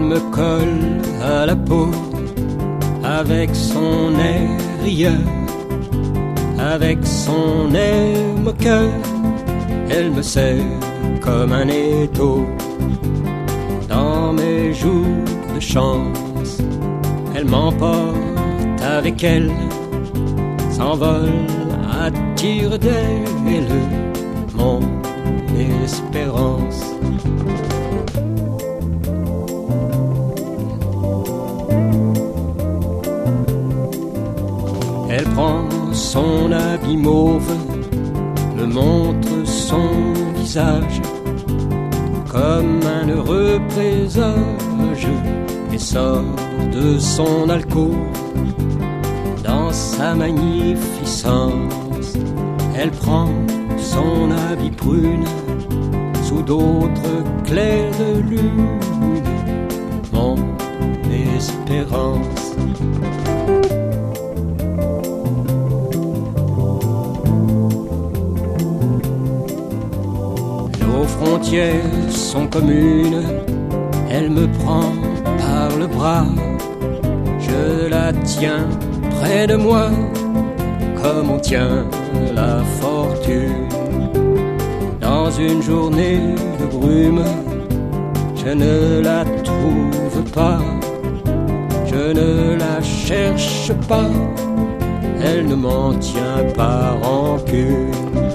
me colle à la peau avec son air rieur, avec son air moqueur. Elle me serre comme un étau dans mes jours de chance. Elle m'emporte avec elle, s'envole à tire d'aile, mon espérance. Elle prend son habit mauve, me montre son visage comme un heureux présage et sort de son alcôve dans sa magnificence. Elle prend son habit prune sous d'autres clairs de lune, mon espérance. Nos frontières sont communes, elle me prend par le bras, je la tiens près de moi comme on tient la fortune. Dans une journée de brume, je ne la trouve pas, je ne la cherche pas, elle ne m'en tient pas rancune.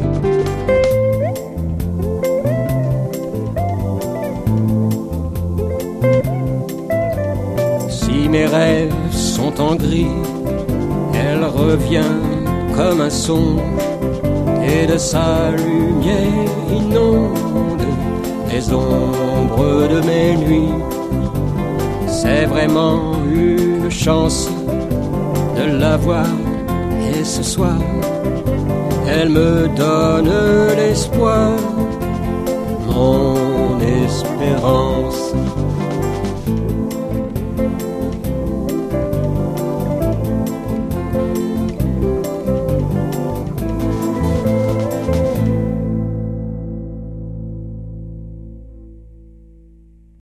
Si mes rêves sont en gris, elle revient comme un songe et de sa lumière inonde les ombres de mes nuits. C'est vraiment une chance de la voir et ce soir elle me donne l'espoir, mon espérance.